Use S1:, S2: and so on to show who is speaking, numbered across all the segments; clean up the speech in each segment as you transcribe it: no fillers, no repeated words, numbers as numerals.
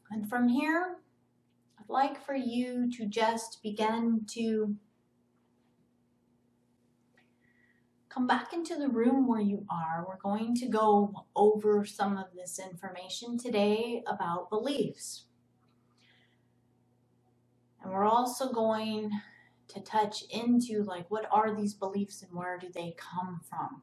S1: And from here, I'd like for you to just begin to come back into the room where you are. We're going to go over some of this information today about beliefs. And we're also going to touch into what are these beliefs and where do they come from?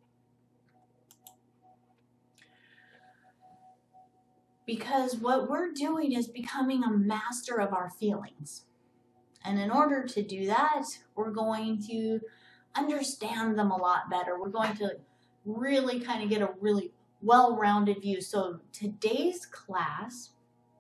S1: Because what we're doing is becoming a master of our feelings. And in order to do that, we're going to understand them a lot better. We're going to really kind of get a really well-rounded view. So today's class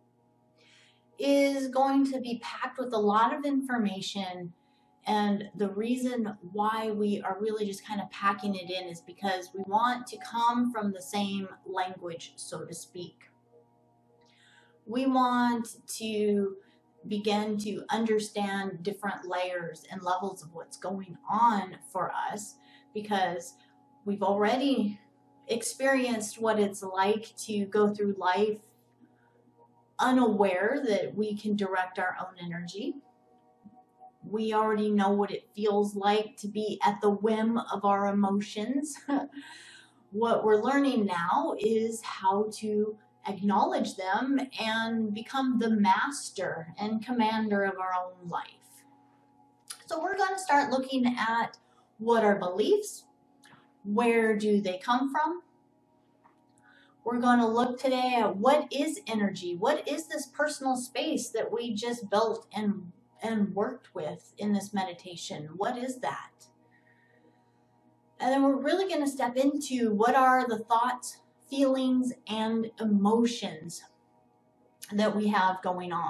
S1: is going to be packed with a lot of information, and the reason why we are really just kind of packing it in is because we want to come from the same language, so to speak. We want to begin to understand different layers and levels of what's going on for us, because we've already experienced what it's like to go through life unaware that we can direct our own energy. We already know what it feels like to be at the whim of our emotions. What we're learning now is how to acknowledge them and become the master and commander of our own life. So we're going to start looking at what are beliefs, where do they come from. We're going to look today at what is energy, what is this personal space that we just built and worked with in this meditation, what is that? And then we're really going to step into what are the thoughts, feelings, and emotions that we have going on.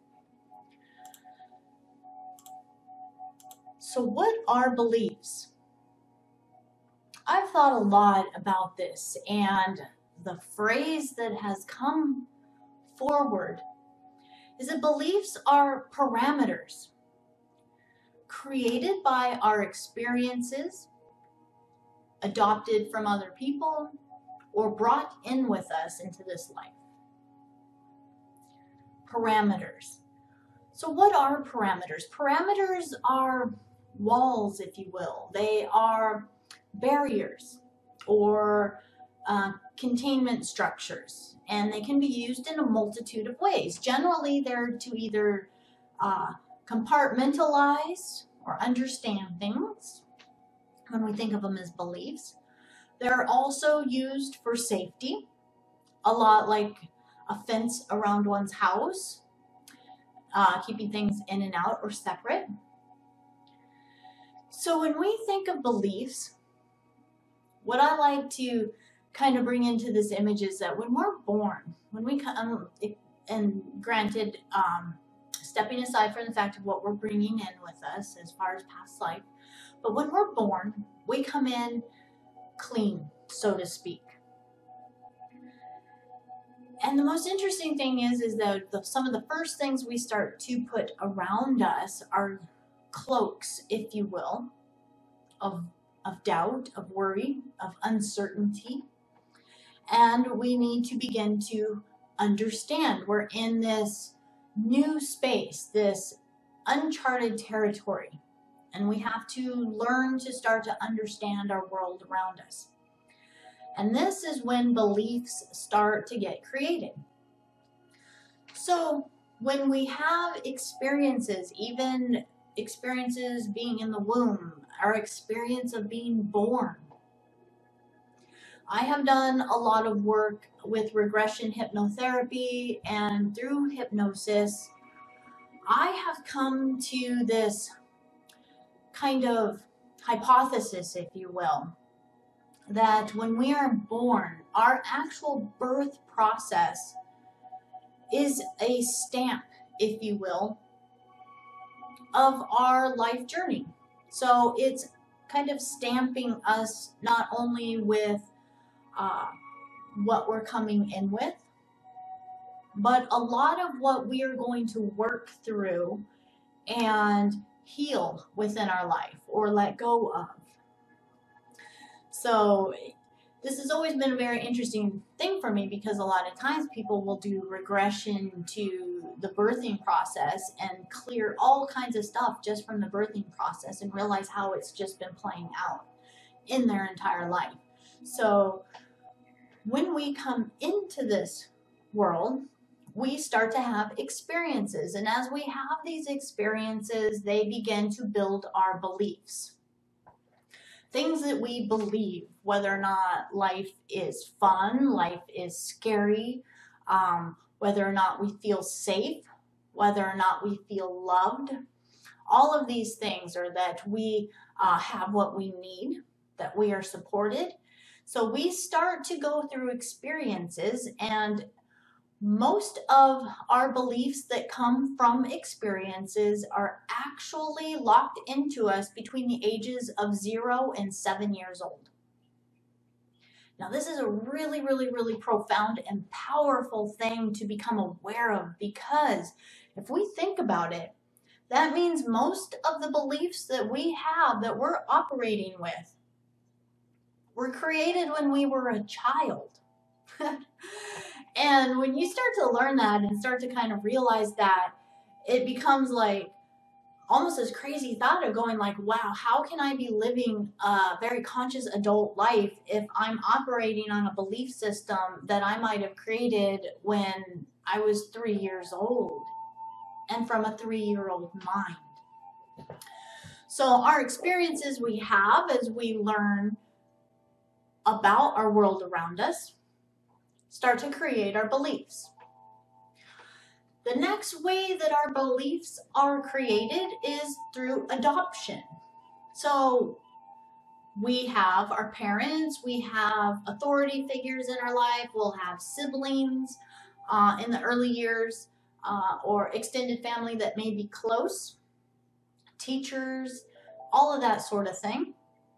S1: So what are beliefs? I've thought a lot about this, and the phrase that has come forward is that beliefs are parameters created by our experiences, adopted from other people, or brought in with us into this life. Parameters. So what are parameters? Parameters are walls, if you will. They are barriers or containment structures, and they can be used in a multitude of ways. Generally, they're to either compartmentalize or understand things when we think of them as beliefs. They're also used for safety, a lot like a fence around one's house, keeping things in and out or separate. So when we think of beliefs, what I like to kind of bring into this image is that when we're born, when we come, and granted, stepping aside from the fact of what we're bringing in with us as far as past life, but when we're born, we come in clean, so to speak. And the most interesting thing is that some of the first things we start to put around us are cloaks, if you will, of doubt, of worry, of uncertainty. And we need to begin to understand we're in this new space, this uncharted territory, and we have to learn to start to understand our world around us. And this is when beliefs start to get created. So when we have experiences, even experiences being in the womb, our experience of being born, I have done a lot of work with regression hypnotherapy, and through hypnosis, I have come to this kind of hypothesis, if you will, that when we are born, our actual birth process is a stamp, if you will, of our life journey. So it's kind of stamping us not only with what we're coming in with, but a lot of what we are going to work through and heal within our life or let go of. So This has always been a very interesting thing for me because a lot of times people will do regression to the birthing process and clear all kinds of stuff just from the birthing process and realize how it's just been playing out in their entire life. So when we come into this world, we start to have experiences. And as we have these experiences, they begin to build our beliefs. Things that we believe, whether or not life is fun, life is scary, whether or not we feel safe, whether or not we feel loved. All of these things are that we have what we need, that we are supported. So we start to go through experiences, and most of our beliefs that come from experiences are actually locked into us between the ages of 0 and 7 years old. Now, this is a really, really, really profound and powerful thing to become aware of, because if we think about it, that means most of the beliefs that we have, that we're operating with, were created when we were a child. And when you start to learn that and start to kind of realize that, it becomes like almost this crazy thought of going like, wow, how can I be living a very conscious adult life if I'm operating on a belief system that I might have created when I was 3 years old and from a 3-year-old mind? So our experiences we have as we learn about our world around us start to create our beliefs. The next way that our beliefs are created is through adoption. So we have our parents, we have authority figures in our life, we'll have siblings in the early years, or extended family that may be close, teachers, all of that sort of thing.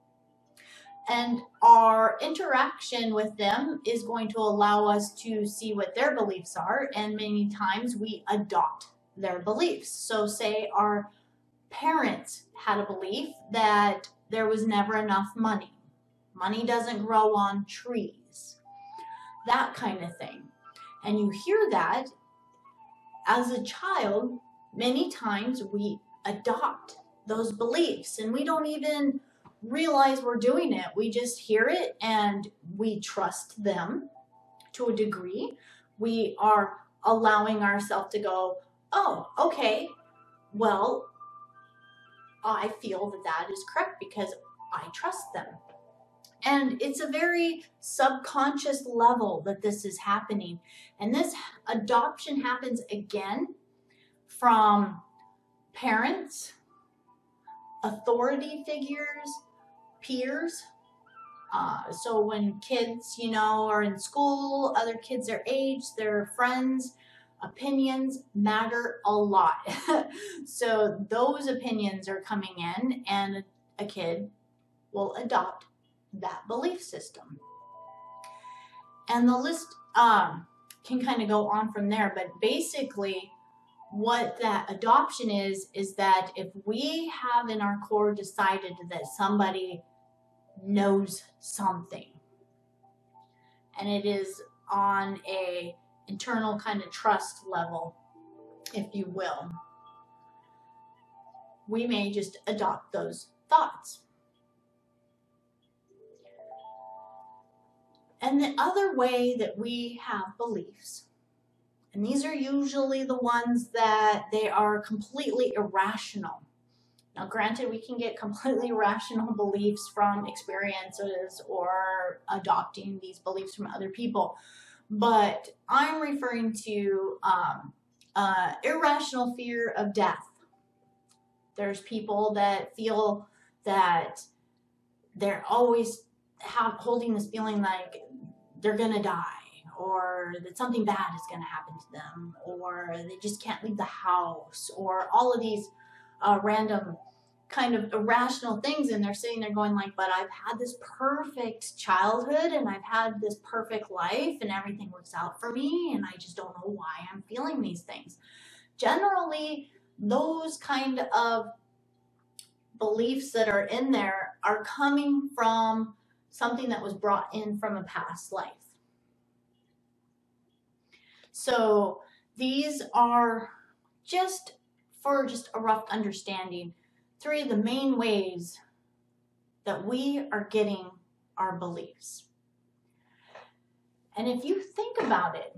S1: And our interaction with them is going to allow us to see what their beliefs are, and many times we adopt their beliefs. So say our parents had a belief that there was never enough money. Money doesn't grow on trees. That kind of thing. And you hear that as a child, many times we adopt those beliefs and we don't even realize we're doing it. We just hear it and we trust them to a degree. We are allowing ourselves to go, oh, okay, well, I feel that that is correct because I trust them. And it's a very subconscious level that this is happening. And this adoption happens again from parents, authority figures, peers. So when kids, are in school, other kids their age, their friends, opinions matter a lot. So those opinions are coming in, and a kid will adopt that belief system. And the list can kind of go on from there, but basically what that adoption is that if we have in our core decided that somebody knows something, and it is on a internal kind of trust level, if you will, we may just adopt those thoughts. And the other way that we have beliefs, and these are usually the ones that they are completely irrational. Now, granted, we can get completely irrational beliefs from experiences or adopting these beliefs from other people, but I'm referring to irrational fear of death. There's people that feel that they're always holding this feeling like they're going to die, or that something bad is going to happen to them, or they just can't leave the house, or all of these random kind of irrational things. And they're sitting there going like, but I've had this perfect childhood and I've had this perfect life and everything works out for me, and I just don't know why I'm feeling these things. Generally, those kind of beliefs that are in there are coming from something that was brought in from a past life. So these are just a rough understanding, 3 of the main ways that we are getting our beliefs. And if you think about it,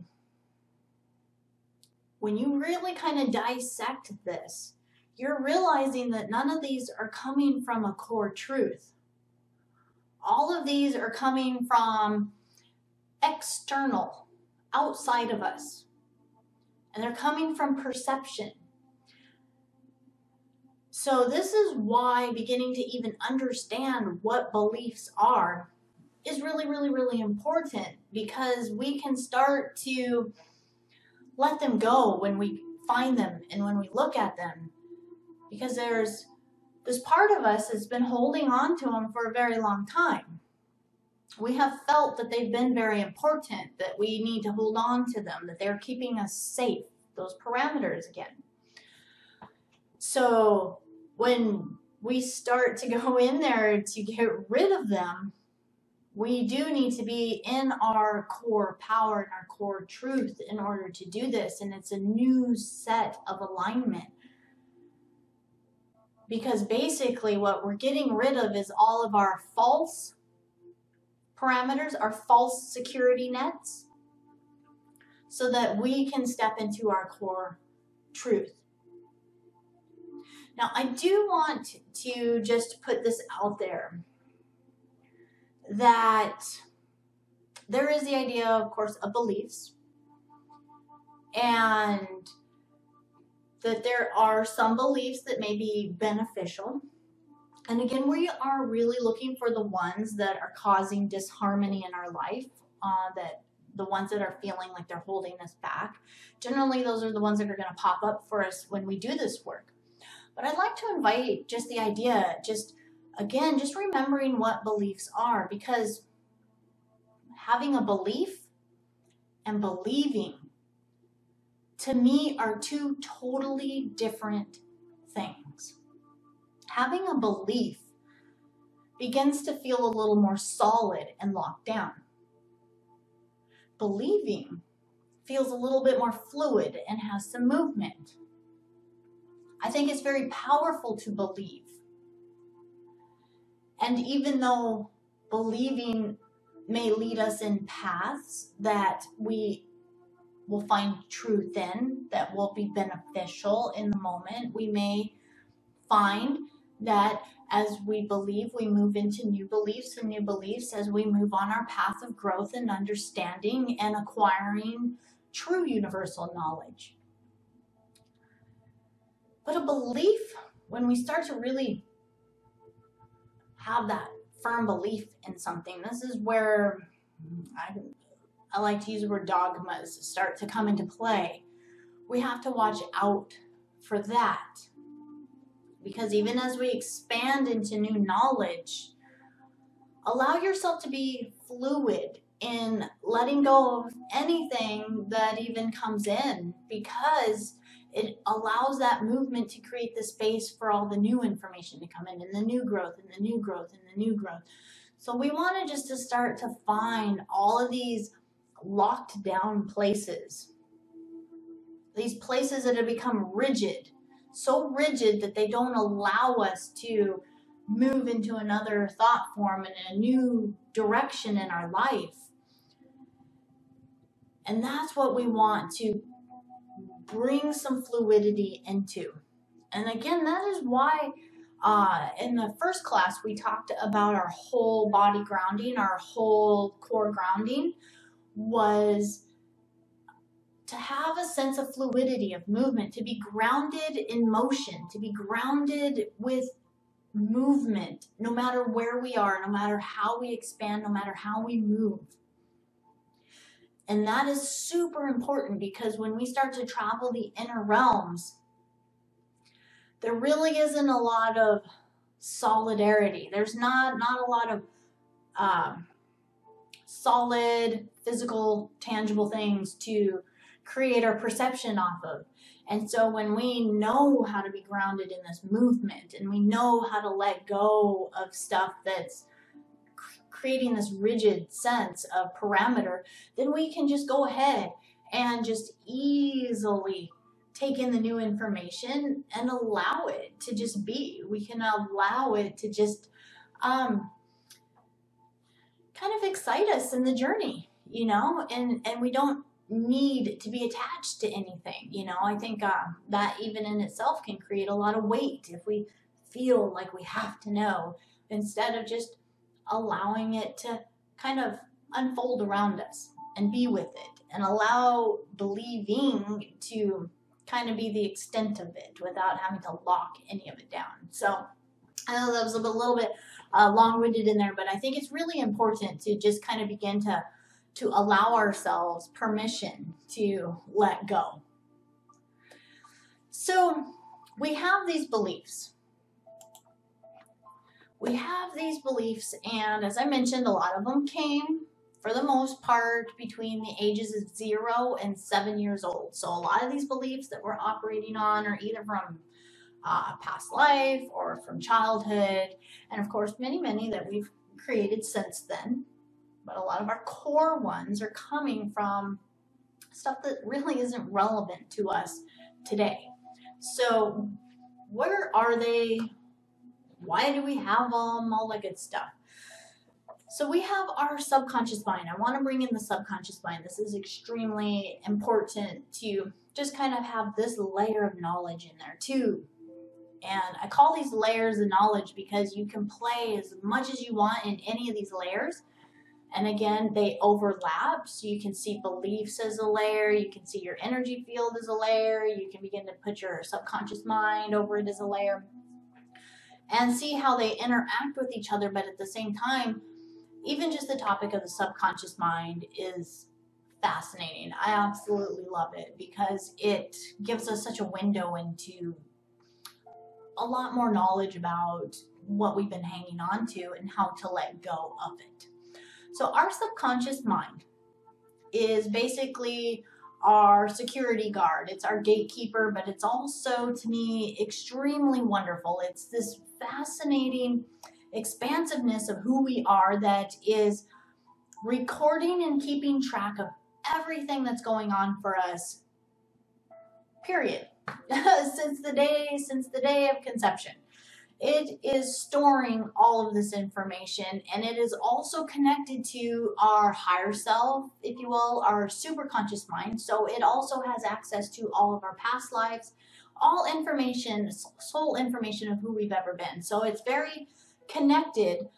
S1: when you really kind of dissect this, you're realizing that none of these are coming from a core truth. All of these are coming from external, outside of us. And they're coming from perception. So this is why beginning to even understand what beliefs are is really, really, really important, because we can start to let them go when we find them and when we look at them. Because there's this part of us that's been holding on to them for a very long time. We have felt that they've been very important, that we need to hold on to them, that they're keeping us safe, those parameters again. So when we start to go in there to get rid of them, we do need to be in our core power and our core truth in order to do this. And it's a new set of alignment. Because basically what we're getting rid of is all of our false parameters, our false security nets, so that we can step into our core truth. Now, I do want to just put this out there, that there is the idea, of course, of beliefs, and that there are some beliefs that may be beneficial. And again, we are really looking for the ones that are causing disharmony in our life, that the ones that are feeling like they're holding us back. Generally, those are the ones that are going to pop up for us when we do this work. But I'd like to invite just the idea, just remembering what beliefs are, because having a belief and believing, to me, are 2 totally different things. Having a belief begins to feel a little more solid and locked down. Believing feels a little bit more fluid and has some movement. I think it's very powerful to believe. And even though believing may lead us in paths that we will find truth in, that will be beneficial in the moment, we may find that as we believe, we move into new beliefs and new beliefs as we move on our path of growth and understanding and acquiring true universal knowledge. But a belief, when we start to really have that firm belief in something, this is where I like to use the word dogmas start to come into play. We have to watch out for that. Because even as we expand into new knowledge, allow yourself to be fluid in letting go of anything that even comes in, because it allows that movement to create the space for all the new information to come in, and the new growth, and the new growth, and the new growth. So we want to just to start to find all of these locked down places, these places that have become rigid, so rigid that they don't allow us to move into another thought form and a new direction in our life. And that's what we want to bring some fluidity into. And again, that is why in the first class we talked about our whole body grounding, our whole core grounding was to have a sense of fluidity, of movement, to be grounded in motion, to be grounded with movement, no matter where we are, no matter how we expand, no matter how we move. And that is super important, because when we start to travel the inner realms, there really isn't a lot of solidarity. There's not a lot of solid, physical, tangible things to create our perception off of. And so when we know how to be grounded in this movement, and we know how to let go of stuff that's creating this rigid sense of parameter, then we can just go ahead and just easily take in the new information and allow it to just be. We can allow it to just kind of excite us in the journey, and we don't need to be attached to anything. I think that even in itself can create a lot of weight if we feel like we have to know, instead of just allowing it to kind of unfold around us and be with it, and allow believing to kind of be the extent of it without having to lock any of it down. So I know that was a little bit long-winded in there, but I think it's really important to just kind of begin to allow ourselves permission to let go. So we have these beliefs. And as I mentioned, a lot of them came, for the most part, between the ages of 0 and 7 years old. So a lot of these beliefs that we're operating on are either from past life or from childhood, and of course many that we've created since then. But a lot of our core ones are coming from stuff that really isn't relevant to us today. So where are they? Why do we have them? All that good stuff. So we have our subconscious mind. I want to bring in the subconscious mind. This is extremely important to just kind of have this layer of knowledge in there too. And I call these layers of knowledge because you can play as much as you want in any of these layers. And again, they overlap. So you can see beliefs as a layer. You can see your energy field as a layer. You can begin to put your subconscious mind over it as a layer. And see how they interact with each other. But at the same time, even just the topic of the subconscious mind is fascinating. I absolutely love it because it gives us such a window into a lot more knowledge about what we've been hanging on to and how to let go of it. So our subconscious mind is basically our security guard. It's our gatekeeper, but it's also, to me, extremely wonderful. It's this fascinating expansiveness of who we are that is recording and keeping track of everything that's going on for us, period. since the day of conception. It is storing all of this information, and it is also connected to our higher self, if you will, our superconscious mind. So it also has access to all of our past lives, all information, soul information of who we've ever been. So it's very connected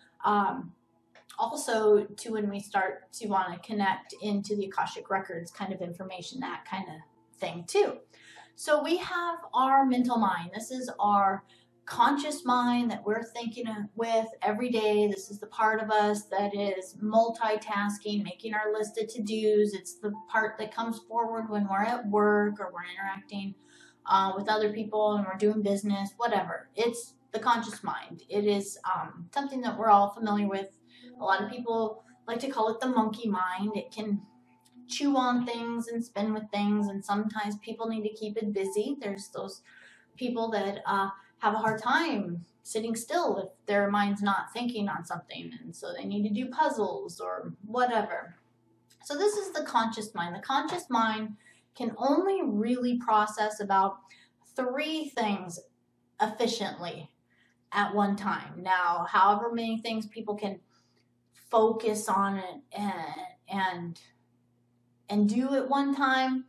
S1: also to when we start to want to connect into the Akashic Records kind of information, that kind of thing too. So we have our mental mind. This is our conscious mind that we're thinking with every day. This is the part of us that is multitasking, making our list of to-dos. It's the part that comes forward when we're at work or we're interacting with other people and we're doing business, whatever. It's the conscious mind. It is something that we're all familiar with. A lot of people like to call it the monkey mind. It can chew on things and spin with things, and sometimes people need to keep it busy. There's those people that have a hard time sitting still if their mind's not thinking on something, and so they need to do puzzles or whatever. So this is the conscious mind. The conscious mind can only really process about 3 things efficiently at one time. Now, however many things people can focus on it and do at one time,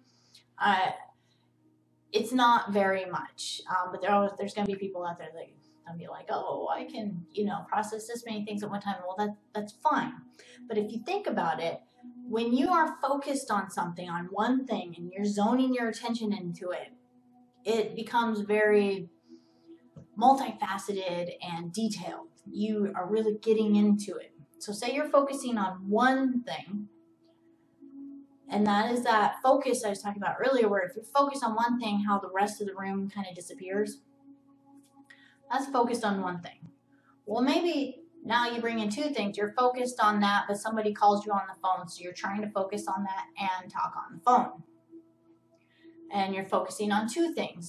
S1: it's not very much. But there's going to be people out there that can be like, oh, I can, process this many things at one time. Well, that's fine. But if you think about it, when you are focused on something, on one thing, and you're zoning your attention into it, it becomes very multifaceted and detailed. You are really getting into it. So say you're focusing on one thing, and that is that focus I was talking about earlier, where if you focus on one thing, how the rest of the room kind of disappears. That's focused on one thing. Well, maybe now you bring in 2 things. You're focused on that, but somebody calls you on the phone, so you're trying to focus on that and talk on the phone. And you're focusing on 2 things.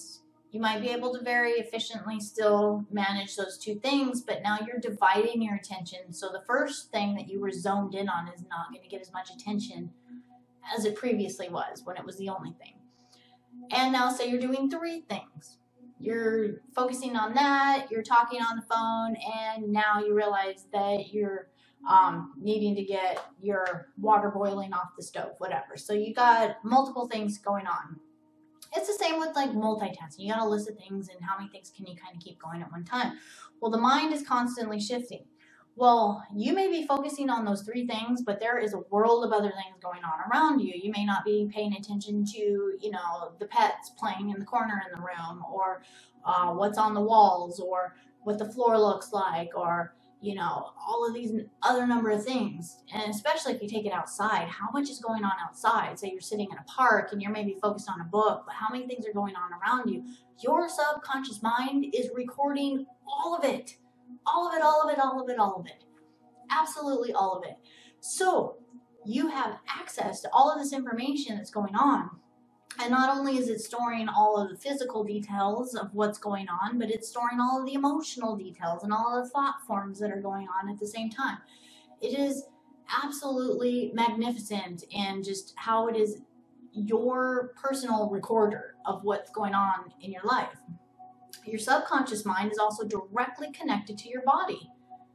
S1: You might be able to very efficiently still manage those two things, but now you're dividing your attention. So the first thing that you were zoned in on is not going to get as much attention as it previously was when it was the only thing. And now say you're doing three things. You're focusing on that, you're talking on the phone, and now you realize that you're needing to get your water boiling off the stove, whatever. So you got multiple things going on. It's the same with like multitasking. You got a list of things, and how many things can you kind of keep going at one time? Well, the mind is constantly shifting. Well, you may be focusing on those three things, but there is a world of other things going on around you. You may not be paying attention to, you know, the pets playing in the corner in the room, or what's on the walls, or what the floor looks like, or, you know, all of these other number of things. And especially if you take it outside, how much is going on outside? Say you're sitting in a park and you're maybe focused on a book, but how many things are going on around you? Your subconscious mind is recording all of it. All of it, all of it, all of it, all of it. Absolutely all of it. So you have access to all of this information that's going on. And not only is it storing all of the physical details of what's going on, but it's storing all of the emotional details and all of the thought forms that are going on at the same time. It is absolutely magnificent in just how it is your personal recorder of what's going on in your life. Your subconscious mind is also directly connected to your body.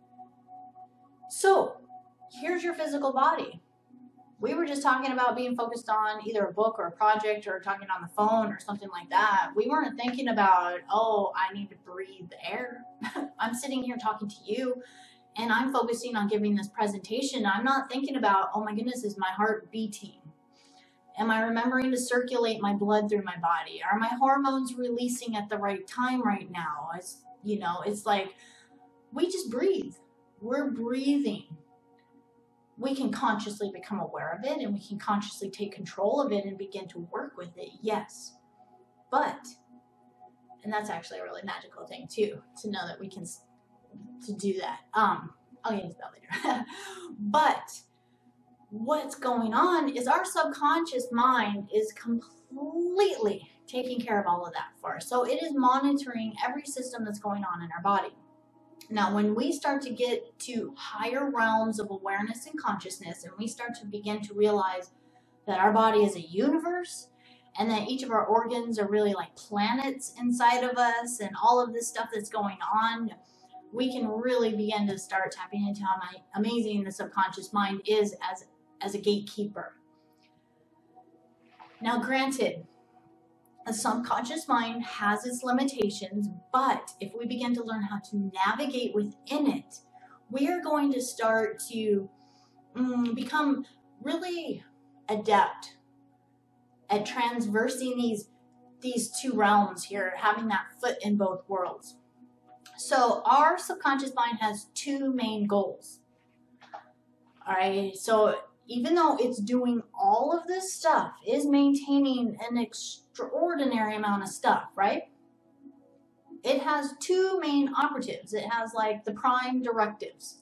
S1: So here's your physical body. We were just talking about being focused on either a book or a project or talking on the phone or something like that. We weren't thinking about, oh, I need to breathe air. I'm sitting here talking to you and I'm focusing on giving this presentation. I'm not thinking about, oh my goodness, is my heart beating? Am I remembering to circulate my blood through my body? Are my hormones releasing at the right time right now? It's like we just breathe. We're breathing. We can consciously become aware of it and we can consciously take control of it and begin to work with it, yes. But, and that's actually a really magical thing too, to know that we can to do that. I'll get into that later. But what's going on is our subconscious mind is completely taking care of all of that for us. So it is monitoring every system that's going on in our body. Now, when we start to get to higher realms of awareness and consciousness, and we start to begin to realize that our body is a universe, and that each of our organs are really like planets inside of us, and all of this stuff that's going on, we can really begin to start tapping into how amazing the subconscious mind is as a gatekeeper. Now, granted, a subconscious mind has its limitations, but if we begin to learn how to navigate within it, we are going to start to become really adept at transversing these two realms here, having that foot in both worlds. So our subconscious mind has two main goals. All right, so even though it's doing all of this stuff, it is maintaining an extraordinary amount of stuff, right? It has two main operatives. It has like the prime directives.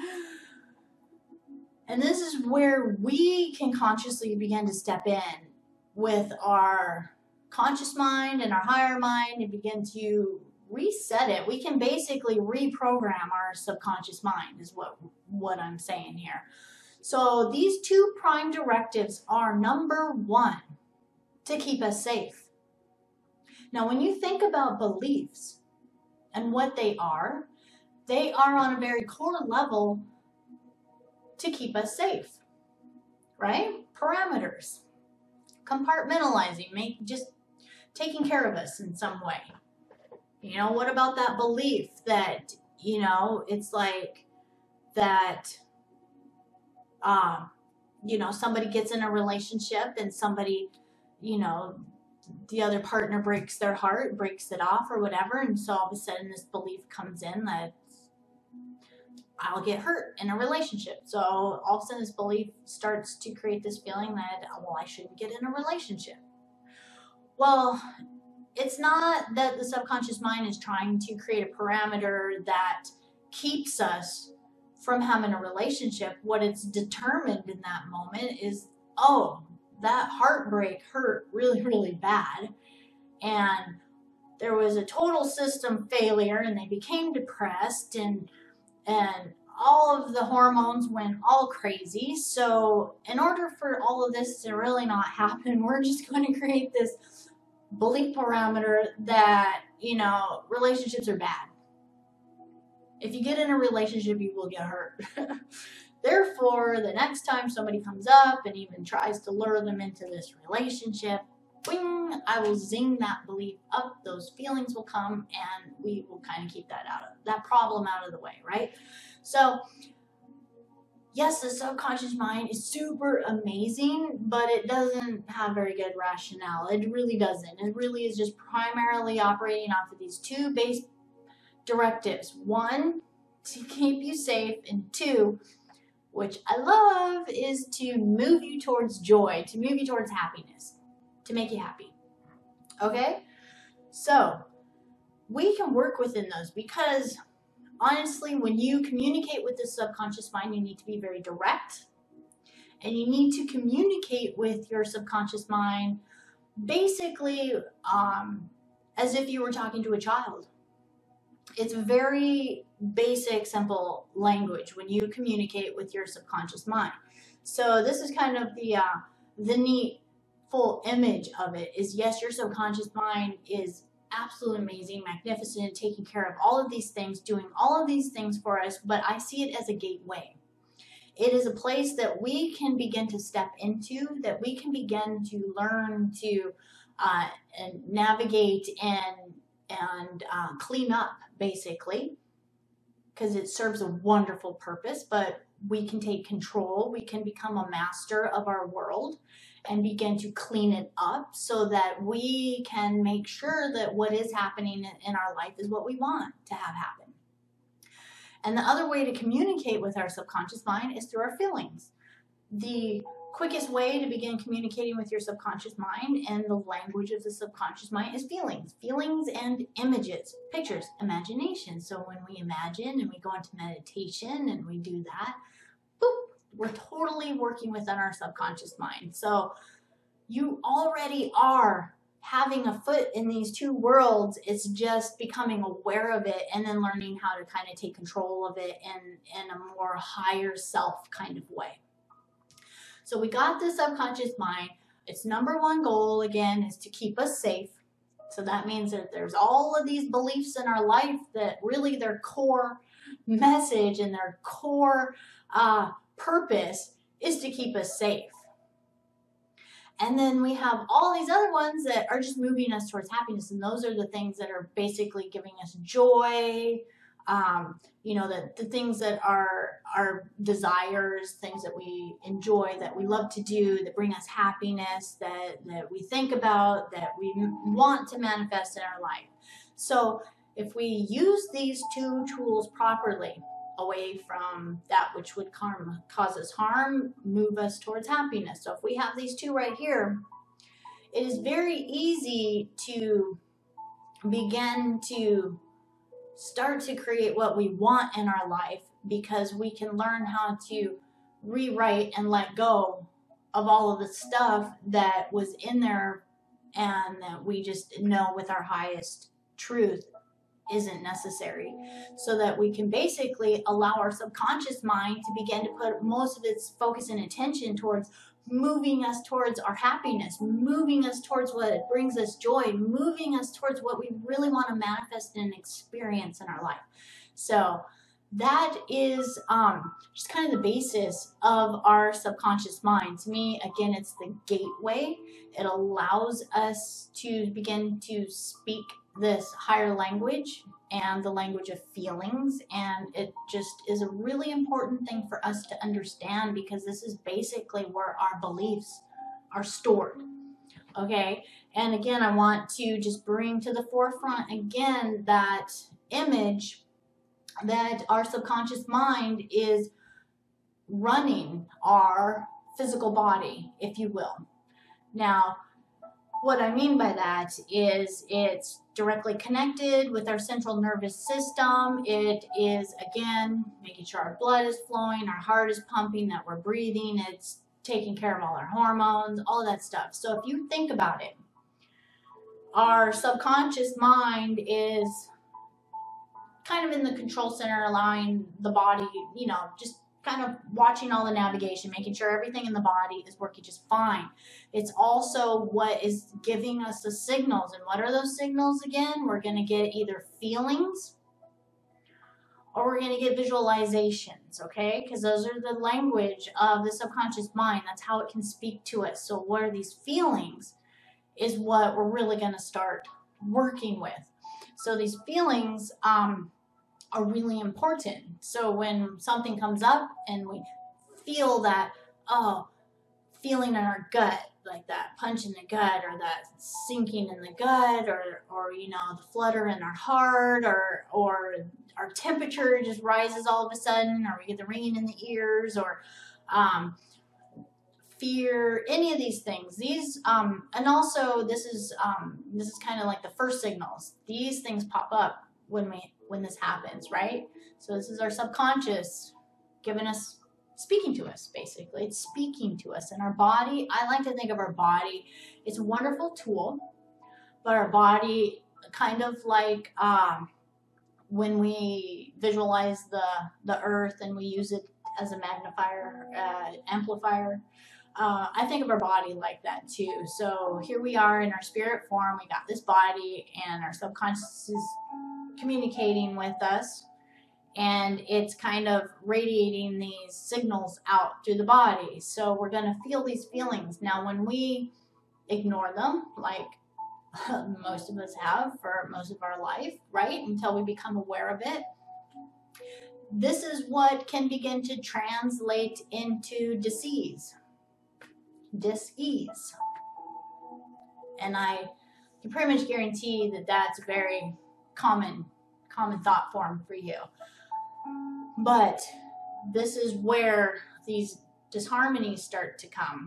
S1: And this is where we can consciously begin to step in with our conscious mind and our higher mind and begin to reset it. We can basically reprogram our subconscious mind is what I'm saying here. So these two prime directives are, number one, to keep us safe. Now, when you think about beliefs and what they are on a very core level to keep us safe, right? Parameters, compartmentalizing, just taking care of us in some way. You know, what about that belief that, you know, it's like that, you know, somebody gets in a relationship and somebody, you know, the other partner breaks their heart, breaks it off or whatever. And so all of a sudden this belief comes in that I'll get hurt in a relationship. So all of a sudden this belief starts to create this feeling that, well, I shouldn't get in a relationship. Well, it's not that the subconscious mind is trying to create a parameter that keeps us from having a relationship. What it's determined in that moment is, oh, that heartbreak hurt really, really bad. And there was a total system failure and they became depressed, and all of the hormones went all crazy. So in order for all of this to really not happen, we're just going to create this belief parameter that, you know, relationships are bad. If you get in a relationship, you will get hurt. Therefore, the next time somebody comes up and even tries to lure them into this relationship, bing, I will zing that belief up. Those feelings will come, and we will kind of keep that problem out of the way, right? So, yes, the subconscious mind is super amazing, but it doesn't have very good rationale. It really doesn't. It really is just primarily operating off of these two base directives. One, to keep you safe, and two, which I love, is to move you towards joy, to move you towards happiness, to make you happy. Okay? So, we can work within those because, honestly, when you communicate with the subconscious mind, you need to be very direct. And you need to communicate with your subconscious mind basically as if you were talking to a child. It's very basic, simple language when you communicate with your subconscious mind. So this is kind of the neat full image of it is, yes, your subconscious mind is absolutely amazing, magnificent, taking care of all of these things, doing all of these things for us, but I see it as a gateway. It is a place that we can begin to step into, that we can begin to learn to and navigate and clean up, basically, because it serves a wonderful purpose. But we can take control, we can become a master of our world and begin to clean it up so that we can make sure that what is happening in our life is what we want to have happen. And the other way to communicate with our subconscious mind is through our feelings. The quickest way to begin communicating with your subconscious mind and the language of the subconscious mind is feelings. Feelings and images, pictures, imagination. So when we imagine and we go into meditation and we do that, boop, we're totally working within our subconscious mind. So you already are having a foot in these two worlds. It's just becoming aware of it and then learning how to kind of take control of it in a more higher self kind of way. So we got the subconscious mind. Its number one goal, again, is to keep us safe. So that means that there's all of these beliefs in our life that really their core message and their core purpose is to keep us safe. And then we have all these other ones that are just moving us towards happiness. And those are the things that are basically giving us joy, you know, the things that are our desires, things that we enjoy, that we love to do, that bring us happiness, that we think about, that we want to manifest in our life. So if we use these two tools properly, away from that which would cause us harm, move us towards happiness. So if we have these two right here, it is very easy to begin to start to create what we want in our life, because we can learn how to rewrite and let go of all of the stuff that was in there and that we just know with our highest truth isn't necessary, so that we can basically allow our subconscious mind to begin to put most of its focus and attention towards moving us towards our happiness, moving us towards what brings us joy, moving us towards what we really want to manifest and experience in our life. So that is just kind of the basis of our subconscious mind. To me, again, it's the gateway. It allows us to begin to speak this higher language and the language of feelings, and it just is a really important thing for us to understand, because this is basically where our beliefs are stored. Okay, and again, I want to just bring to the forefront again that image that our subconscious mind is running our physical body, if you will. Now, what I mean by that is it's directly connected with our central nervous system. It is, again, making sure our blood is flowing, our heart is pumping, that we're breathing. It's taking care of all our hormones, all of that stuff. So if you think about it, Our subconscious mind is kind of in the control center, allowing the body, just kind of watching all the navigation, making sure everything in the body is working just fine. It's also what is giving us the signals. And what are those signals again? We're going to get either feelings or we're going to get visualizations, okay? Because those are the language of the subconscious mind. That's how it can speak to us. So what are these feelings is what we're really going to start working with. So these feelings are really important. So when something comes up and we feel that, feeling in our gut, like that punch in the gut or that sinking in the gut or the flutter in our heart or our temperature just rises all of a sudden, or we get the ringing in the ears, or fear, any of these things. These and also this is kind of like the first signals. These things pop up when this happens, right? So this is our subconscious speaking to us, basically. It's speaking to us. And our body, I like to think of our body, it's a wonderful tool, but our body kind of like when we visualize the earth and we use it as a magnifier, amplifier, I think of our body like that too. So here we are in our spirit form, we got this body, and our subconscious is communicating with us, and it's kind of radiating these signals out through the body. So we're going to feel these feelings. Now, when we ignore them, like most of us have for most of our life, right, until we become aware of it, this is what can begin to translate into dis-ease. And I can pretty much guarantee that that's a very common thought form for you. But this is where these disharmonies start to come.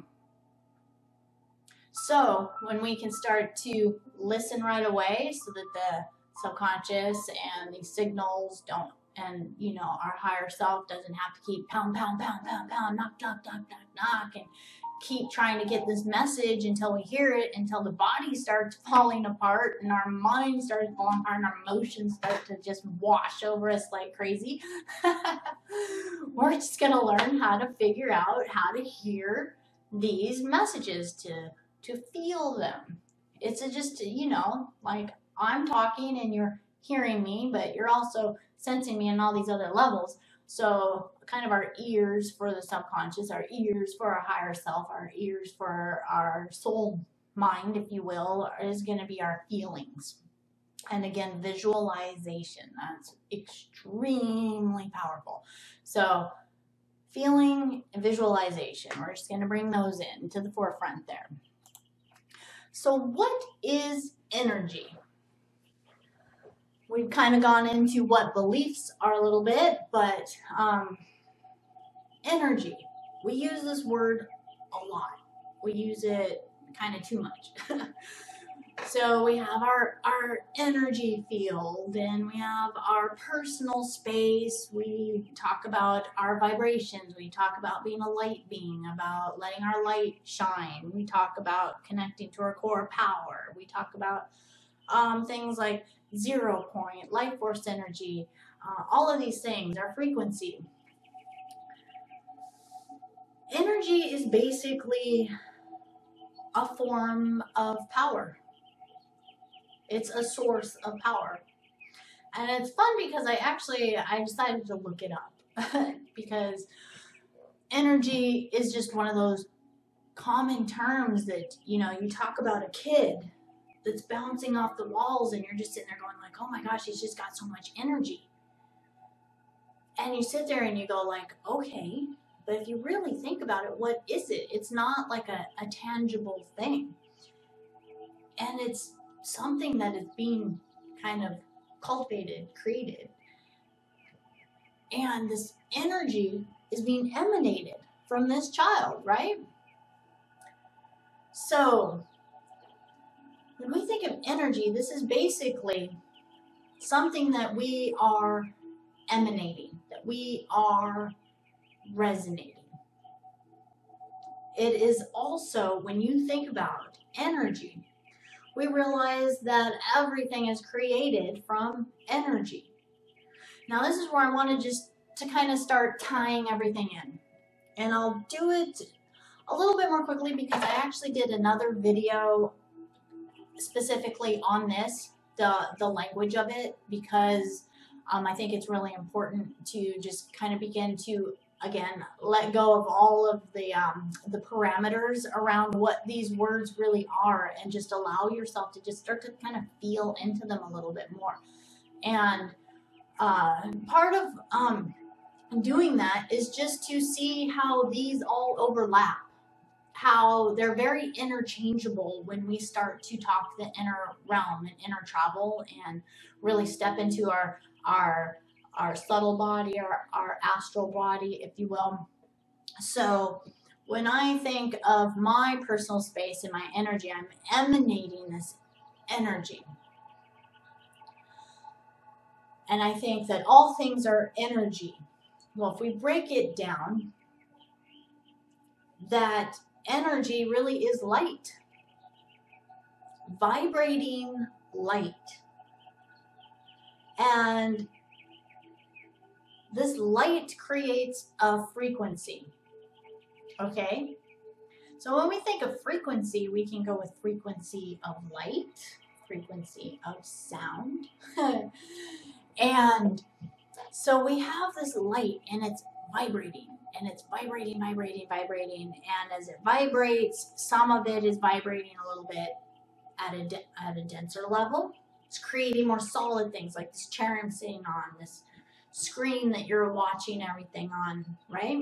S1: So when we can start to listen right away so that the subconscious and these signals don't, and our higher self doesn't have to keep pound, pound, pound, pound, pound, knock, knock, knock, knock, knock, and keep trying to get this message until we hear it, until the body starts falling apart and our mind starts falling apart and our emotions start to just wash over us like crazy. We're just going to learn how to figure out how to hear these messages, to feel them. It's just, like I'm talking and you're hearing me, but you're also sensing me in all these other levels. So kind of our ears for the subconscious, our ears for our higher self, our ears for our soul mind, if you will, is going to be our feelings. And again, visualization, that's extremely powerful. So feeling and visualization, we're just going to bring those in to the forefront there. So what is energy? We've kind of gone into what beliefs are a little bit, but energy, we use this word a lot. We use it kind of too much. So we have our energy field, and we have our personal space. We talk about our vibrations. We talk about being a light being, about letting our light shine. We talk about connecting to our core power. We talk about things like 0 point, life force energy, all of these things, our frequency. Energy is basically a form of power. It's a source of power. And it's fun because I decided to look it up because energy is just one of those common terms that, you talk about a kid that's bouncing off the walls and you're just sitting there going like, oh my gosh, he's just got so much energy. And you sit there and you go like, okay, but if you really think about it, what is it? It's not like a tangible thing. And it's something that is being kind of cultivated, created. And this energy is being emanated from this child, right? So when we think of energy, this is basically something that we are emanating, that we are resonating. It is also, when you think about energy, we realize that everything is created from energy. Now this is where I want to just to kind of start tying everything in. And I'll do it a little bit more quickly because I actually did another video specifically on this, the language of it, because I think it's really important to just kind of begin to, again, let go of all of the parameters around what these words really are and just allow yourself to just start to kind of feel into them a little bit more. And part of doing that is just to see how these all overlap, how they're very interchangeable when we start to talk the inner realm and inner travel and really step into our subtle body, our astral body, if you will. So when I think of my personal space and my energy, I'm emanating this energy. And I think that all things are energy. Well, if we break it down, that energy really is light, vibrating light. And this light creates a frequency, okay? So when we think of frequency, we can go with frequency of light, frequency of sound. And so we have this light and it's vibrating. And it's vibrating, vibrating, vibrating. And as it vibrates, some of it is vibrating a little bit at a denser level. It's creating more solid things like this chair I'm sitting on, this screen that you're watching everything on, right?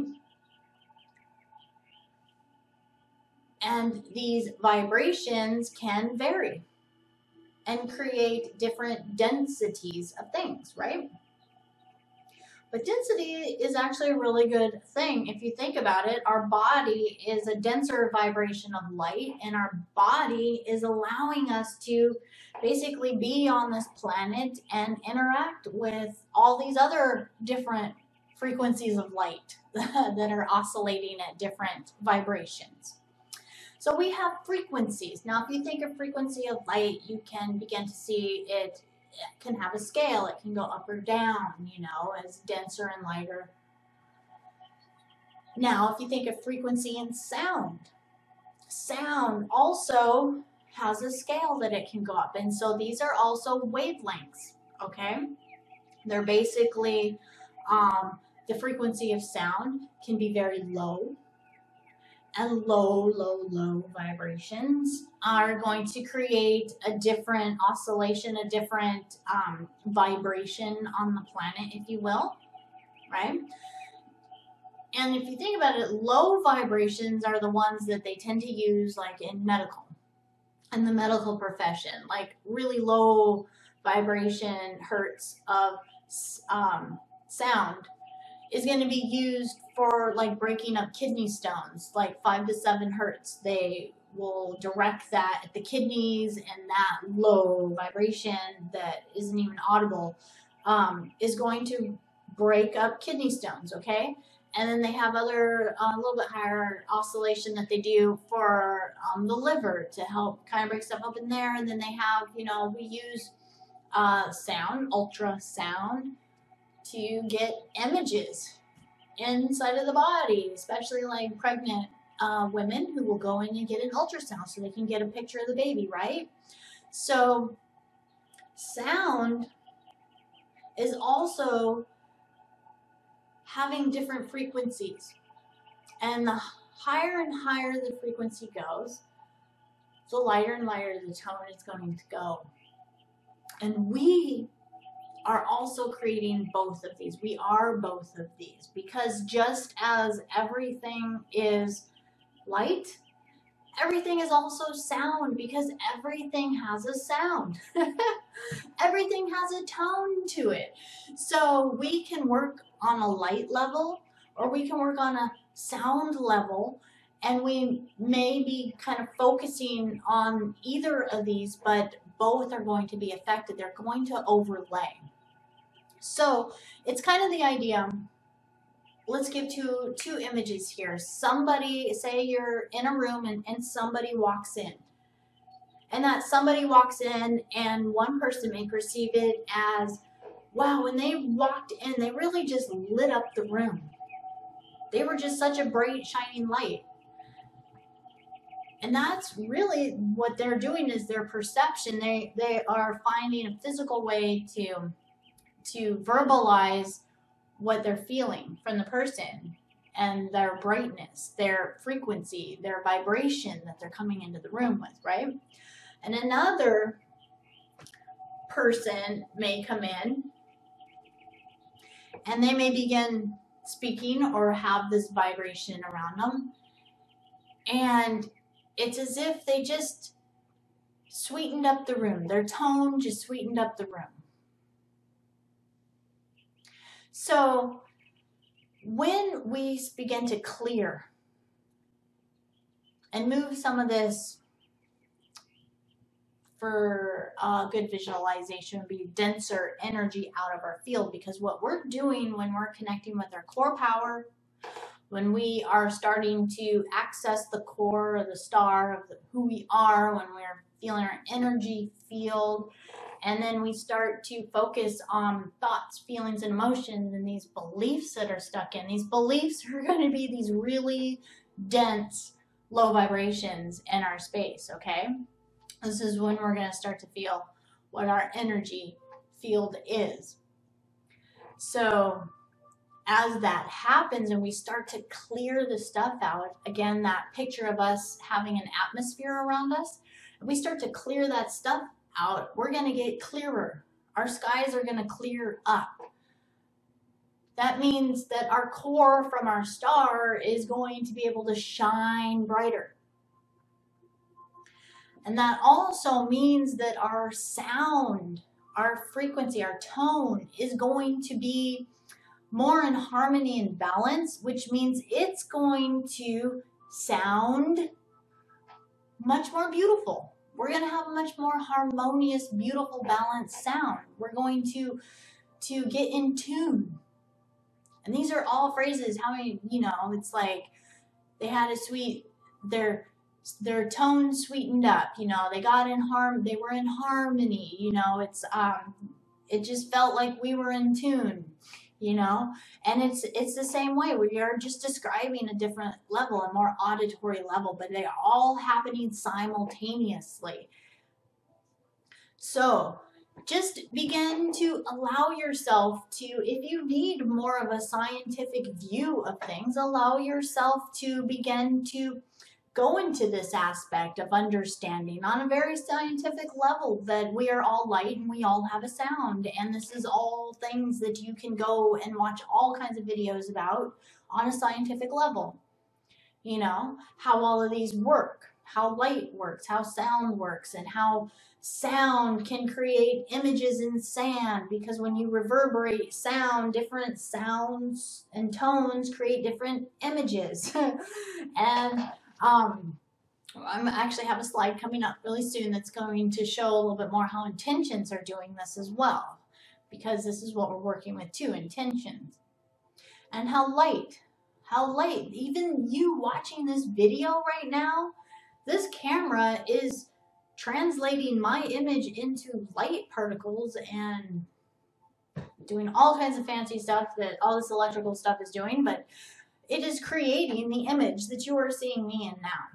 S1: And these vibrations can vary and create different densities of things, right? But density is actually a really good thing. If you think about it, our body is a denser vibration of light, and our body is allowing us to basically be on this planet and interact with all these other different frequencies of light that are oscillating at different vibrations. So we have frequencies. Now, if you think of frequency of light, you can begin to see it can have a scale. It can go up or down, you know, as denser and lighter. Now, if you think of frequency in sound, sound also has a scale that it can go up. And so these are also wavelengths, okay? They're basically, the frequency of sound can be very low. And low vibrations are going to create a different oscillation, a different vibration on the planet, if you will, right? And if you think about it, low vibrations are the ones that they tend to use like in the medical profession, like really low vibration hertz of sound is going to be used for like breaking up kidney stones, like 5 to 7 hertz. They will direct that at the kidneys, and that low vibration that isn't even audible is going to break up kidney stones, okay? And then they have other, a little bit higher oscillation that they do for the liver to help kind of break stuff up in there. And then they have, you know, we use sound, ultrasound, to get images inside of the body, especially like pregnant women who will go in and get an ultrasound so they can get a picture of the baby, right? So sound is also having different frequencies, and the higher and higher the frequency goes, the lighter and lighter the tone is going to go. And we are also creating both of these. We are both of these, because just as everything is light, everything is also sound, because everything has a sound. Everything has a tone to it. So we can work on a light level, or we can work on a sound level, and we may be kind of focusing on either of these, but both are going to be affected. They're going to overlay. So it's kind of the idea. Let's give two images here. Somebody, say you're in a room and somebody walks in. And that somebody walks in and one person may perceive it as, wow, when they walked in, they really just lit up the room. They were just such a bright, shining light. And that's really what they're doing, is their perception. They are finding a physical way to verbalize what they're feeling from the person, and their brightness, their frequency, their vibration that they're coming into the room with, right? And another person may come in and they may begin speaking or have this vibration around them, and it's as if they just sweetened up the room. Their tone just sweetened up the room. So when we begin to clear and move some of this, for good visualization, would be denser energy out of our field, because what we're doing when we're connecting with our core power, when we are starting to access the core or the star of who we are, when we're feeling our energy field, and then we start to focus on thoughts, feelings, and emotions, and these beliefs that are stuck in. These beliefs are going to be these really dense, low vibrations in our space, okay? This is when we're going to start to feel what our energy field is. So as that happens and we start to clear the stuff out, again, that picture of us having an atmosphere around us, if we start to clear that stuff out, we're going to get clearer. Our skies are going to clear up. That means that our core from our star is going to be able to shine brighter. And that also means that our sound, our frequency, our tone is going to be more in harmony and balance, which means it's going to sound much more beautiful. We're going to have a much more harmonious, beautiful, balanced sound. We're going to get in tune. And these are all phrases, how many, it's like they had a sweet, their tone sweetened up, they got in they were in harmony, it just felt like we were in tune, and it's the same way. We are just describing a different level, a more auditory level, but they're all happening simultaneously. So just begin to allow yourself to, if you need more of a scientific view of things, allow yourself to begin to go into this aspect of understanding on a very scientific level, that we are all light and we all have a sound. And this is all things that you can go and watch all kinds of videos about on a scientific level. How all of these work, how light works, how sound works, and how sound can create images in sand, because when you reverberate sound, different sounds and tones create different images. And I'm actually have a slide coming up really soon that's going to show a little bit more how intentions are doing this as well, because this is what we're working with too, intentions. And how light, even you watching this video right now, this camera is translating my image into light particles and doing all kinds of fancy stuff that all this electrical stuff is doing, but it is creating the image that you are seeing me in now.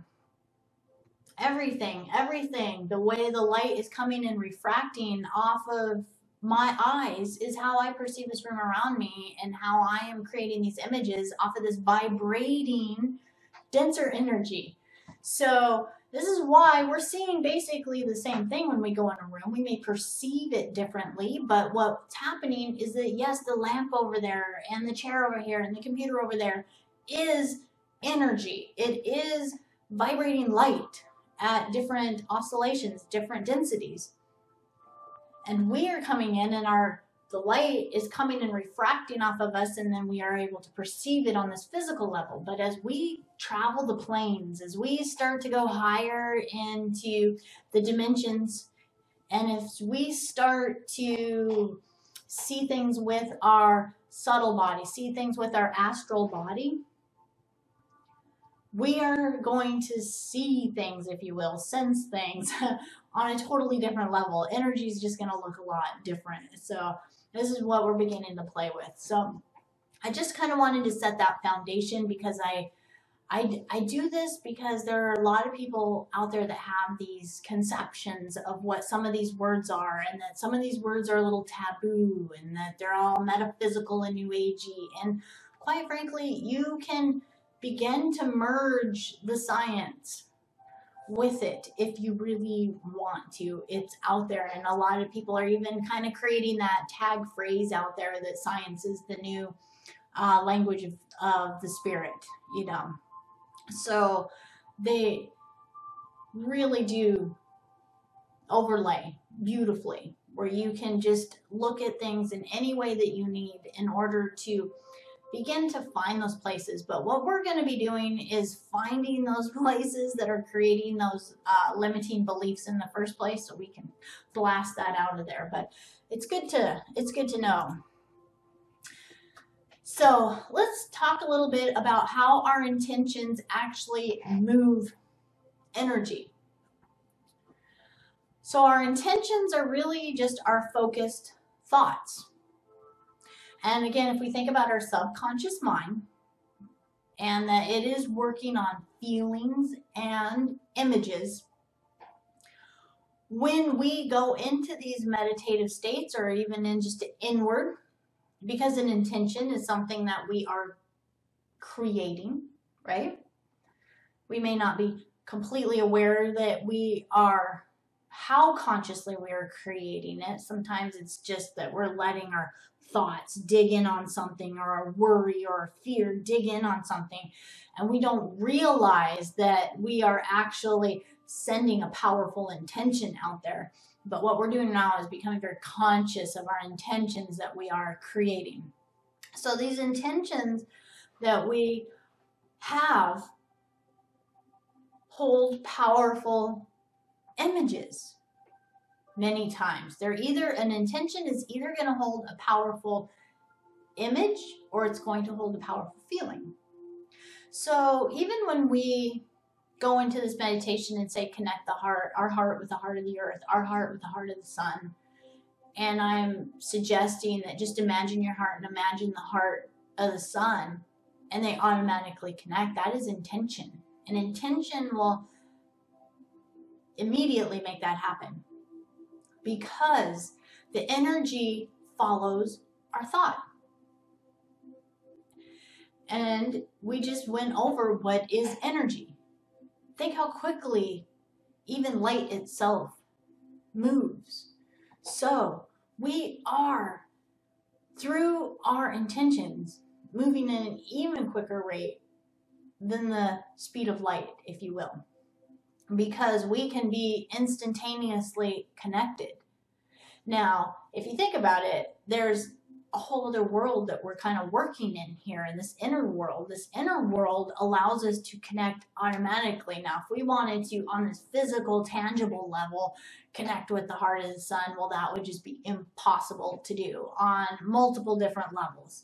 S1: Everything, the way the light is coming and refracting off of my eyes is how I perceive this room around me, and how I am creating these images off of this vibrating, denser energy. So this is why we're seeing basically the same thing when we go in a room. We may perceive it differently, but what's happening is that, yes, the lamp over there and the chair over here and the computer over there is energy. It is vibrating light at different oscillations, different densities. And we are coming in, and the light is coming and refracting off of us, and then we are able to perceive it on this physical level. But as we travel the planes, as we start to go higher into the dimensions, and if we start to see things with our subtle body, see things with our astral body, we are going to see things, if you will, sense things on a totally different level. Energy is just going to look a lot different. So this is what we're beginning to play with. So I just kind of wanted to set that foundation because I do this because there are a lot of people out there that have these conceptions of what some of these words are, and that some of these words are a little taboo, and that they're all metaphysical and new agey. And quite frankly, you can begin to merge the science with it if you really want to. It's out there, and a lot of people are even kind of creating that tag phrase out there that science is the new language of the spirit, you know. So they really do overlay beautifully, where you can just look at things in any way that you need in order to begin to find those places. But what we're going to be doing is finding those places that are creating those limiting beliefs in the first place, so we can blast that out of there. But it's good to know. So let's talk a little bit about how our intentions actually move energy. So our intentions are really just our focused thoughts. And again, if we think about our subconscious mind, and that it is working on feelings and images, when we go into these meditative states, or even in just inward, because an intention is something that we are creating, right? We may not be completely aware that we are, how consciously we are creating it. Sometimes it's just that we're letting our thoughts dig in on something, or our worry or our fear dig in on something, and we don't realize that we are actually sending a powerful intention out there. But what we're doing now is becoming very conscious of our intentions that we are creating. So these intentions that we have hold powerful images many times. They're either, an intention is either going to hold a powerful image, or it's going to hold a powerful feeling. So even when we go into this meditation and say connect the heart, our heart with the heart of the earth, our heart with the heart of the sun, and I'm suggesting that just imagine your heart and imagine the heart of the sun, and they automatically connect. That is intention. An intention will immediately make that happen, because the energy follows our thought. And we just went over what is energy. Think how quickly even light itself moves. So we are, through our intentions, moving at an even quicker rate than the speed of light, if you will, because we can be instantaneously connected. Now, if you think about it, there's a whole other world that we're kind of working in here, in this inner world. This inner world allows us to connect automatically. Now, if we wanted to, on this physical, tangible level, connect with the heart of the sun, well, that would just be impossible to do on multiple different levels.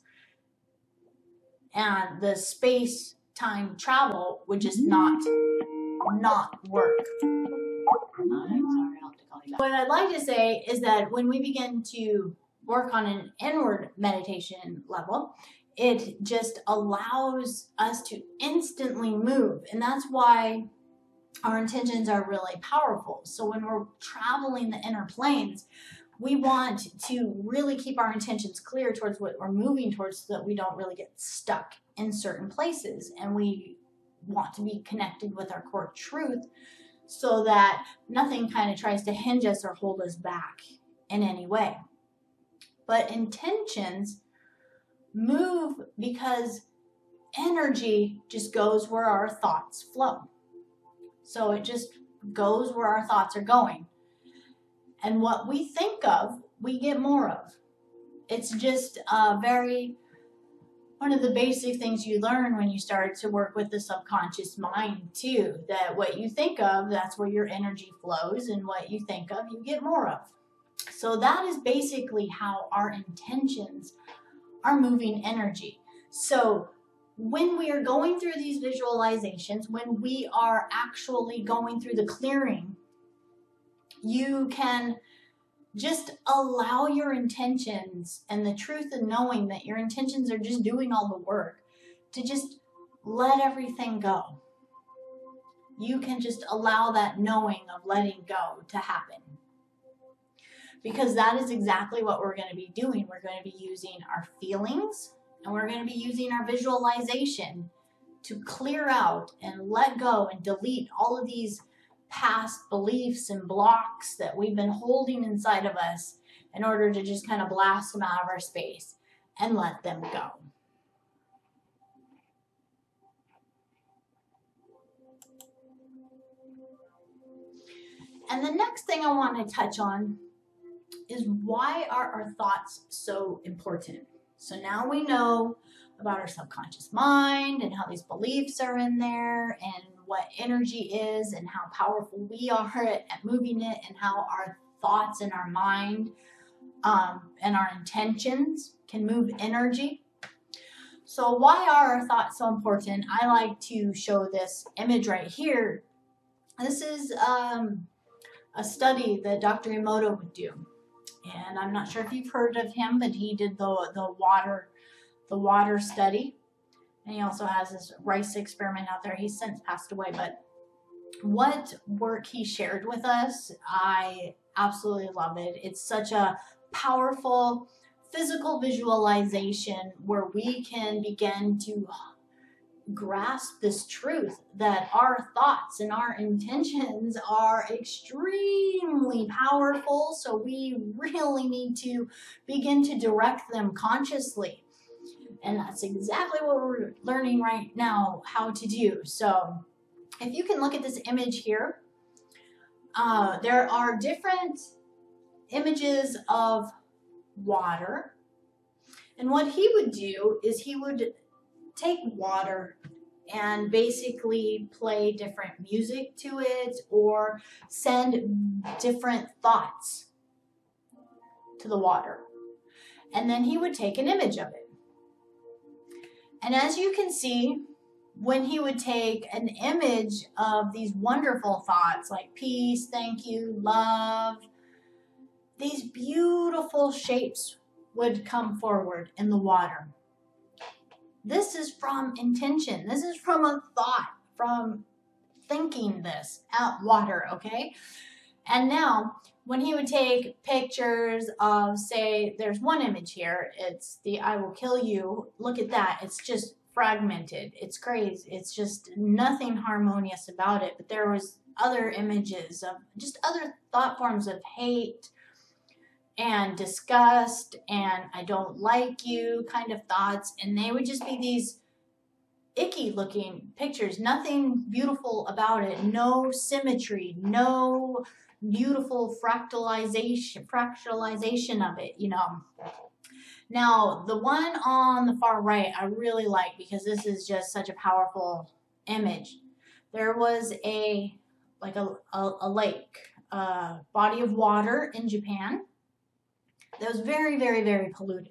S1: And the space-time travel would just not work. I'm sorry, I'll have to call you back. What I'd like to say is that when we begin to work on an inward meditation level, it just allows us to instantly move. And that's why our intentions are really powerful. So when we're traveling the inner planes, we want to really keep our intentions clear towards what we're moving towards, so that we don't really get stuck in certain places. And we want to be connected with our core truth, so that nothing kind of tries to hinge us or hold us back in any way. But intentions move because energy just goes where our thoughts flow. So it just goes where our thoughts are going. And what we think of, we get more of. It's just one of the basic things you learn when you start to work with the subconscious mind too, that what you think of, that's where your energy flows, and what you think of, you get more of. So that is basically how our intentions are moving energy. So when we are going through these visualizations, when we are actually going through the clearing, you can just allow your intentions and the truth of knowing that your intentions are just doing all the work to just let everything go. You can just allow that knowing of letting go to happen. Because that is exactly what we're going to be doing. We're going to be using our feelings and we're going to be using our visualization to clear out and let go and delete all of these past beliefs and blocks that we've been holding inside of us in order to just kind of blast them out of our space and let them go. And the next thing I want to touch on is why are our thoughts so important? So now we know about our subconscious mind and how these beliefs are in there and what energy is and how powerful we are at moving it and how our thoughts and our mind and our intentions can move energy. So why are our thoughts so important? I like to show this image right here. This is a study that Dr. Emoto would do. And I'm not sure if you've heard of him, but he did the water study. And he also has this rice experiment out there. He's since passed away, but what work he shared with us, I absolutely love it. It's such a powerful physical visualization where we can begin to grasp this truth that our thoughts and our intentions are extremely powerful, so we really need to begin to direct them consciously. And that's exactly what we're learning right now how to do. So if you can look at this image here, there are different images of water. And what he would do is he would take water and basically play different music to it or send different thoughts to the water. And then he would take an image of it. And as you can see, when he would take an image of these wonderful thoughts like peace, thank you, love, these beautiful shapes would come forward in the water. This is from intention. This is from a thought, from thinking this out water, okay? And now, when he would take pictures of, say, there's one image here. It's the I will kill you. Look at that. It's just fragmented. It's crazy. It's just nothing harmonious about it. But there was other images of just other thought forms of hate and disgust and I don't like you kind of thoughts. And they would just be these icky looking pictures. Nothing beautiful about it. No symmetry. No beautiful fractalization of it, you know. Now, the one on the far right I really like because this is just such a powerful image. There was a lake, a body of water in Japan that was very, very, very polluted.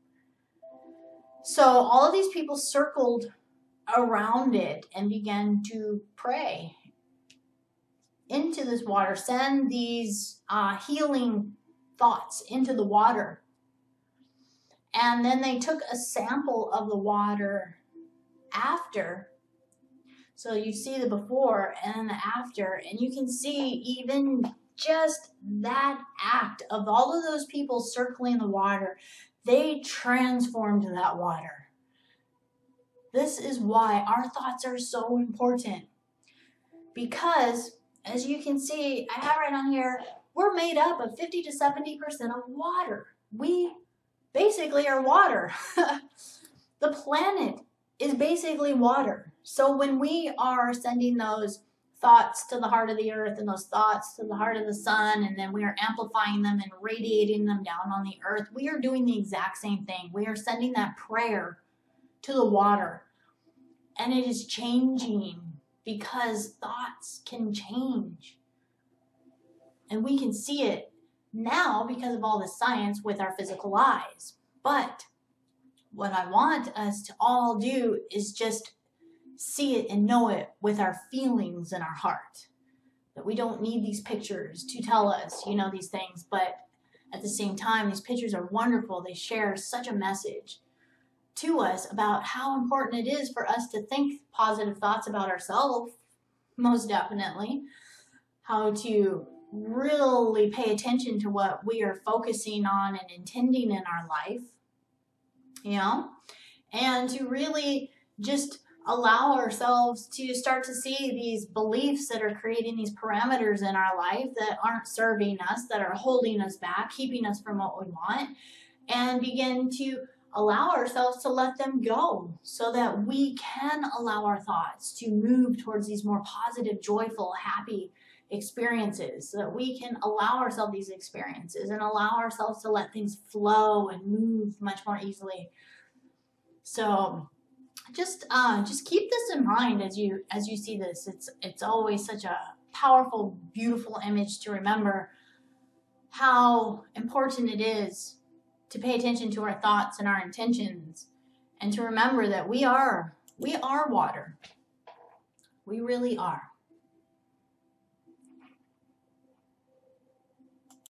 S1: So all of these people circled around it and began to pray into this water, send these healing thoughts into the water. And then they took a sample of the water after. So you see the before and the after, and you can see even just that act of all of those people circling the water, they transformed that water. This is why our thoughts are so important. Because, as you can see, I have right on here, we're made up of 50 to 70% of water. We basically are water. The planet is basically water. So when we are sending those thoughts to the heart of the earth and those thoughts to the heart of the sun, and then we are amplifying them and radiating them down on the earth, we are doing the exact same thing. We are sending that prayer to the water. And it is changing because thoughts can change. And we can see it now because of all the science with our physical eyes. But what I want us to all do is just see it and know it with our feelings in our heart. That we don't need these pictures to tell us, these things, but at the same time, these pictures are wonderful. They share such a message to us about how important it is for us to think positive thoughts about ourselves, most definitely. How to really pay attention to what we are focusing on and intending in our life, and to really just allow ourselves to start to see these beliefs that are creating these parameters in our life that aren't serving us, that are holding us back, keeping us from what we want, and begin to allow ourselves to let them go so that we can allow our thoughts to move towards these more positive, joyful, happy experiences, so that we can allow ourselves these experiences and allow ourselves to let things flow and move much more easily. So just keep this in mind as you see this. It's always such a powerful, beautiful image to remember how important it is to pay attention to our thoughts and our intentions, and to remember that we are water. We really are.